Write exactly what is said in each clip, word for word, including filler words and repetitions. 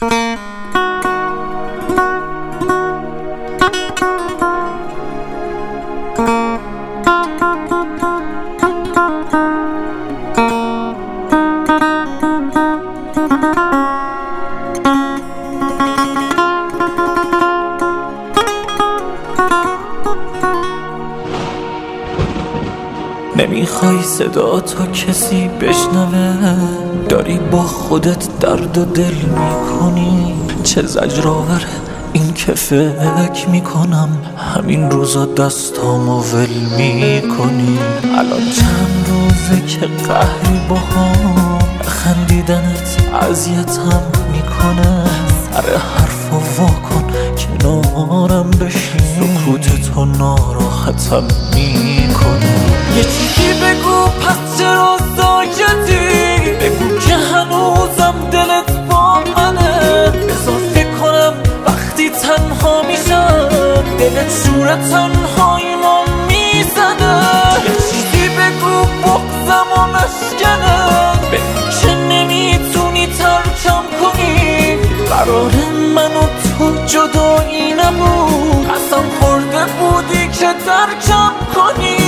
نمیخوای صدا تا کسی بشنوه، داری با خودت درد و دل میکنی. چه زجرآوره این که فکر میکنم همین روزا دستامو ول میکنی. الان چند روزه که قهری باهام، خندیدنت اذیتم میکنه. سر حرفا واکن کنارم بشین، سکوتتو ناراحتم میکنه. یه چیزی بگو پس چرا ساکتی، بگو که هنوزم دلت با منه. بذار فکر کنم وقتی تنها میشم، دلت شور تنهاییمو میزنه. یه چیزی بگو بغضم و نشکنه، بگو که نمیتونی ترکم کنی. قرار من و تو جدایی نبود، قسم خورده بودی که ترکم کنی.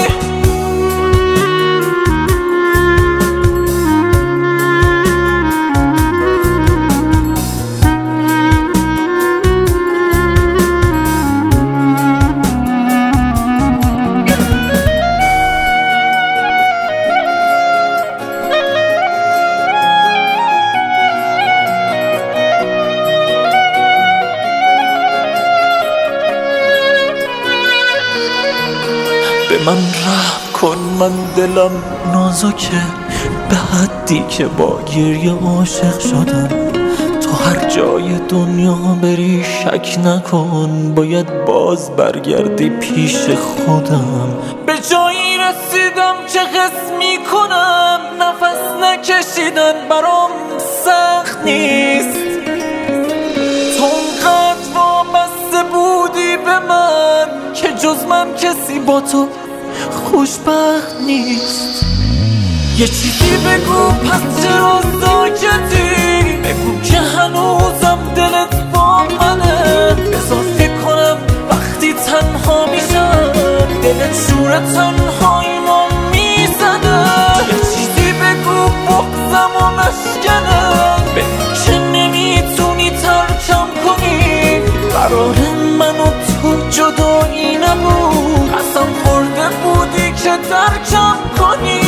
به من رحم کن، من دلم نازکه به حدی که با گریه عاشق شدم. تو هر جای دنیا بری شک نکن، باید باز برگردی پیش خودم. به جایی رسیدم که حس میکنم نفس نکشیدن برام سخت نیست. تو اونقدر وابسته بودی به من که جز من کسی با تو خوشبخت نیست. یه چیزی بگو پس چرا ساکتی، بگو که هنوزم دلت با منه. بذار فکر کنم وقتی تنها میشم، دلت شور تنهاییمو میزنه. یه چیزی بگو بغضم و نشکنه، بگو که نمیتونی ترکم کنی. قرار من و تو جدایی نبود، قسم خورده بودی که ترکم کنی.